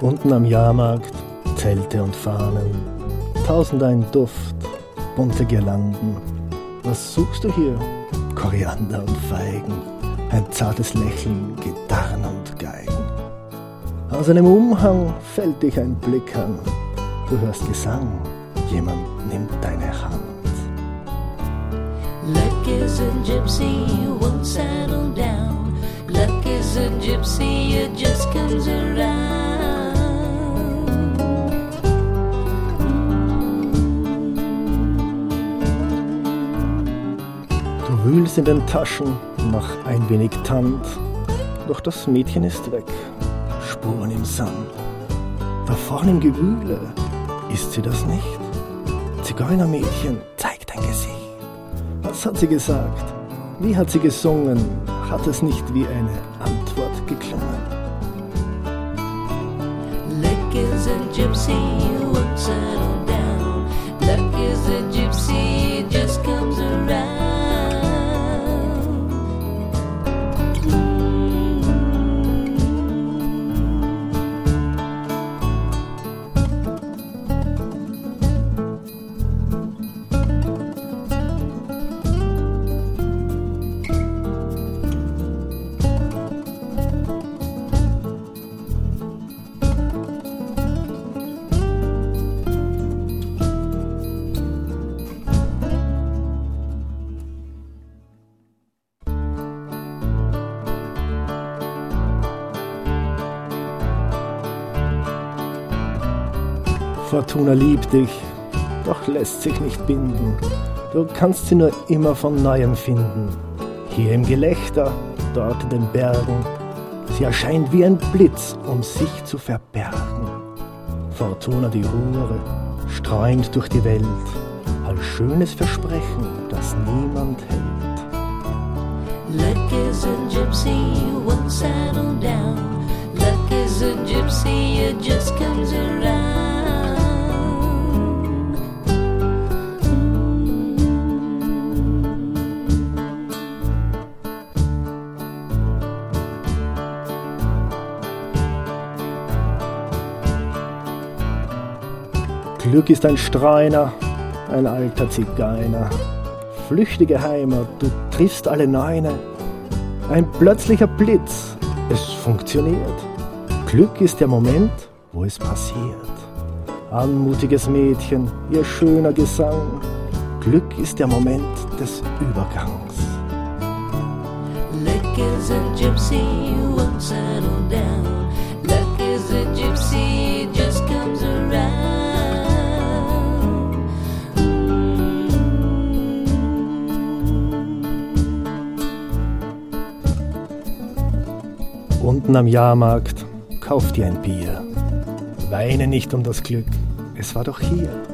Unten am Jahrmarkt, Zelte und Fahnen, tausend Duft, bunte Girlanden. Was suchst du hier? Koriander und Feigen, ein zartes Lächeln, Gitarren und Geigen. Aus einem Umhang fällt dich ein Blick an, du hörst Gesang, jemand nimmt deine Hand. Luck is a gypsy, you won't settle down. Luck is a gypsy, it just comes around. Du wühlst in den Taschen nach ein wenig Tand, doch das Mädchen ist weg, Spuren im Sand. Da vorn im Gewühle, ist sie das nicht? Zigeunermädchen, zeig dein Gesicht. Was hat sie gesagt? Wie hat sie gesungen? Hat es nicht wie eine Antwort geklungen? Luck is a gypsy, you won't settle down. Luck is a gypsy, it just comes around. Fortuna liebt dich, doch lässt sich nicht binden. Du kannst sie nur immer von Neuem finden. Hier im Gelächter, dort in den Bergen. Sie erscheint wie ein Blitz, um sich zu verbergen. Fortuna die Hure, streuend durch die Welt, als schönes Versprechen, das niemand hält. Luck is a gypsy, you won't settle down. Luck is a gypsy, it just comes around. Glück ist ein Streiner, ein alter Zigeuner. Flüchtige Heimat, du triffst alle Neune. Ein plötzlicher Blitz, es funktioniert. Glück ist der Moment, wo es passiert. Anmutiges Mädchen, ihr schöner Gesang. Glück ist der Moment des Übergangs. Luck is a gypsy, you won't settle down. Luck is a gypsy, it just comes around. Unten am Jahrmarkt, kauf dir ein Bier. Weine nicht um das Glück, es war doch hier.